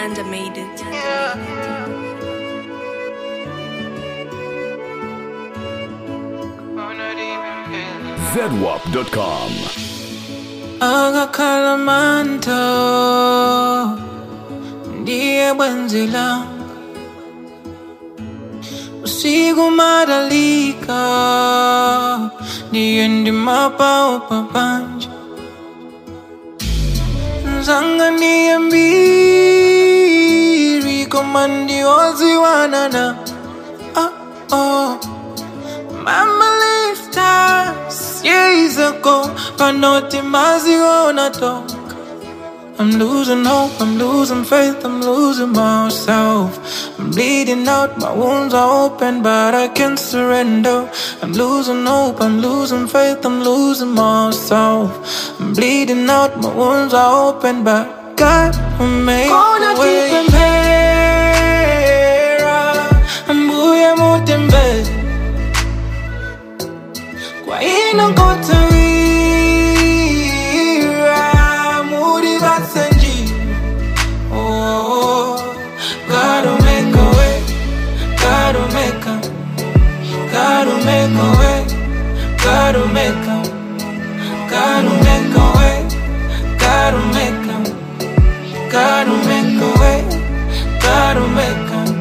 Nyanda made it. ZWAP.com. Agakalamanto ndiye bwenzi langu, usiku madalika ndiye ndimapa upapanja, nzanga ndiye mbiri komandi oziwanana. Mama left us years ago, panoti maziona talk. I'm losing hope, I'm losing faith, I'm losing myself. I'm bleeding out, my wounds are open, but I can't surrender. I'm losing hope, I'm losing faith, I'm losing myself. I'm bleeding out, my wounds are open, but God will make a way. Kwa inakotawira muri basenji. Oh, God will make a way, God will make a, God will make a way, God will make a, God will make a way, God will make a, God will make a way, God will make a.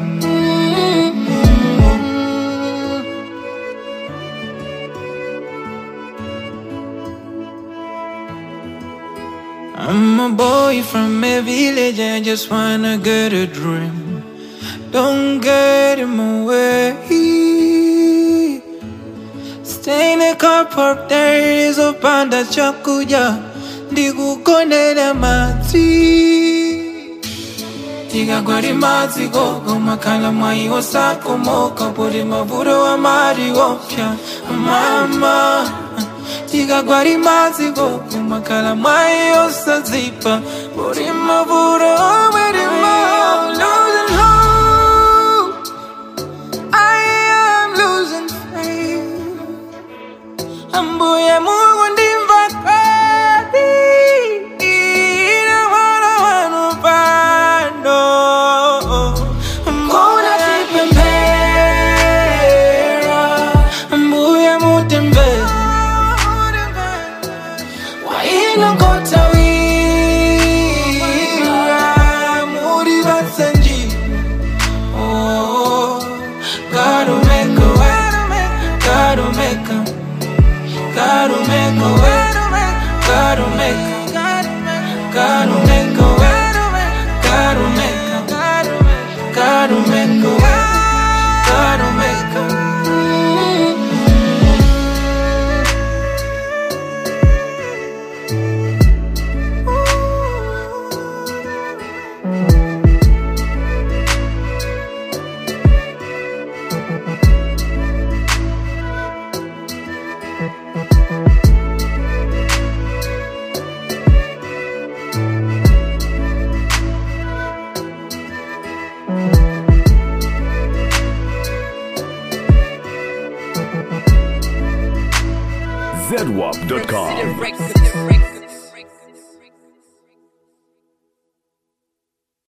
I'm a boy from a village, I just wanna get a dream. Don't get in my way. Stay in a car park, there is a panda chakuja. Digu kone de mati. Tiga gwari mati gogo, makala mai osako moka. Puri mavuro wa mari opya, mama. Tiga gwari mazigo, makala mai osazipa. Puri mavuro I'm losing hope, I am losing faith. Ambuye Mungu ndimvakadi, ina wana wanupando. Mbona tipembera, ambuye mutembera. Inakotawira muri basenji. Oh, God will make a way, God will make a, God will make a way, God will make a, God will make a way, God will make a, God will make a way, God will make a. ZWAP.com.